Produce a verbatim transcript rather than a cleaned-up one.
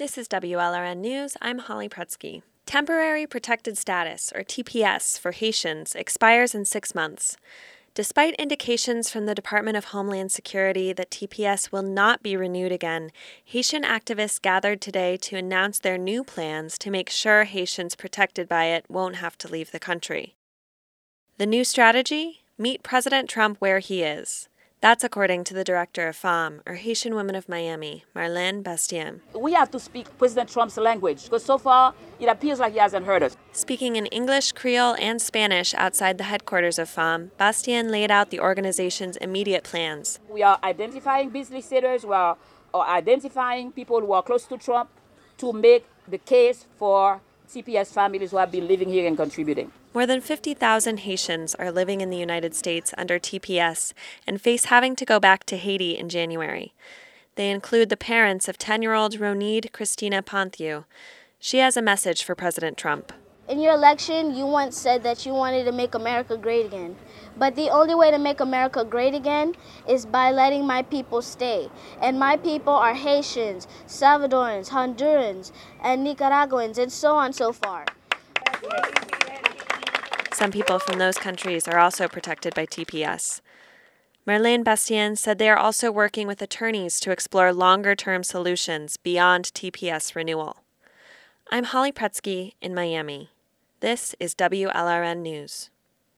This is W L R N News. I'm Holly Prutsky. Temporary Protected Status, or T P S, for Haitians expires in six months. Despite indications from the Department of Homeland Security that T P S will not be renewed again, Haitian activists gathered today to announce their new plans to make sure Haitians protected by it won't have to leave the country. The new strategy? Meet President Trump where he is. That's according to the director of F A M, or Haitian Women of Miami, Marlene Bastien. We have to speak President Trump's language, because so far it appears like he hasn't heard us. Speaking in English, Creole, and Spanish outside the headquarters of F A M, Bastien laid out the organization's immediate plans. We are identifying business leaders, we are, are identifying people who are close to Trump to make the case for T P S families who have been living here and contributing. More than fifty thousand Haitians are living in the United States under T P S and face having to go back to Haiti in January. They include the parents of ten-year-old Ronide Christina Ponthieu. She has a message for President Trump. In your election, you once said that you wanted to make America great again. But the only way to make America great again is by letting my people stay. And my people are Haitians, Salvadorans, Hondurans, and Nicaraguans, and so on so far. Some people from those countries are also protected by T P S. Marlene Bastien said they are also working with attorneys to explore longer-term solutions beyond T P S renewal. I'm Holly Prutsky in Miami. This is W L R N News.